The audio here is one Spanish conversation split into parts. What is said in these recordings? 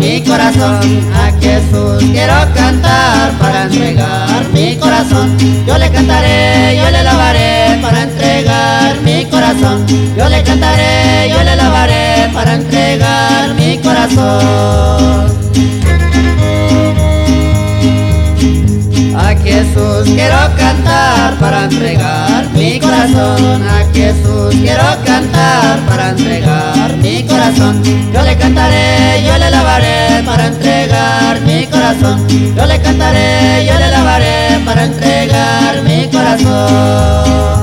mi corazón. A Jesús quiero cantar para entregar mi corazón. Yo le cantaré, yo le alabaré para entregar mi corazón. Yo le cantaré, yo le alabaré para entregar mi corazón. A Jesús quiero cantar para entregar mi corazón. A Jesús quiero cantar para entregar mi corazón. Yo le cantaré, yo le alabaré para entregar mi corazón. Yo le cantaré, yo le alabaré para entregar mi corazón.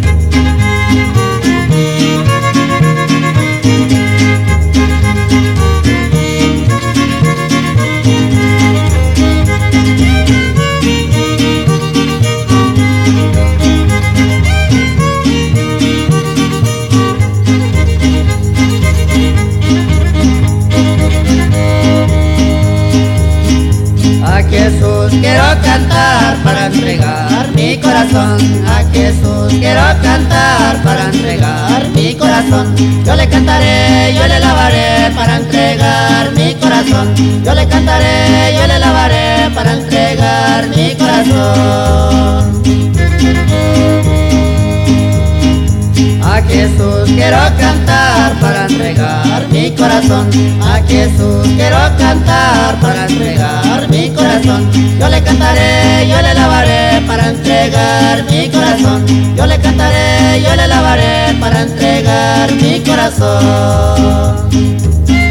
A Jesús quiero cantar para entregar mi corazón. A Jesús quiero cantar para entregar mi corazón. Yo le cantaré, yo le alabaré para entregar mi corazón. Yo le cantaré, yo le alabaré para entregar mi corazón. A Jesús quiero cantar para entregar mi corazón. A Jesús quiero cantar para entregar mi corazón. Yo le cantaré, yo le alabaré para entregar mi corazón. Yo le cantaré, yo le alabaré para entregar mi corazón.